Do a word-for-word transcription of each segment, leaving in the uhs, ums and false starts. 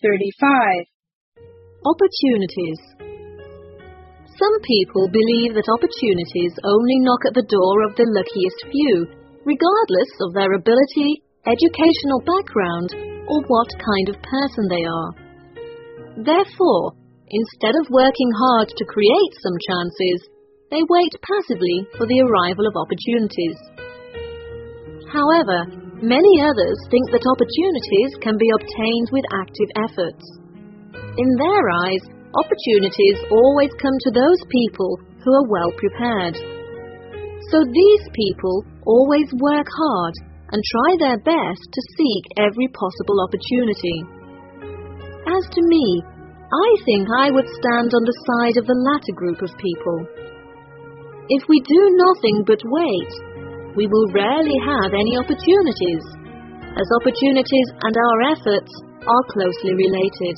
thirty-five. Opportunities. Some people believe that opportunities only knock at the door of the luckiest few, regardless of their ability, educational background, or what kind of person they are. Therefore, instead of working hard to create some chances, they wait passively for the arrival of opportunities. However, many others think that opportunities can be obtained with active efforts. In their eyes, opportunities always come to those people who are well prepared. So these people always work hard and try their best to seek every possible opportunity. As to me, I think I would stand on the side of the latter group of people. If we do nothing but wait, we will rarely have any opportunities, as opportunities and our efforts are closely related.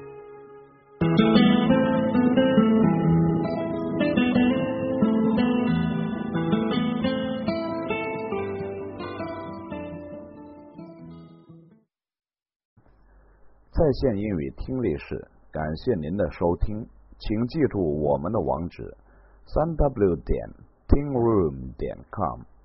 在线英语听力室，感谢您的收听，请记住我们的网址：三 w 点 tingroom 点 com。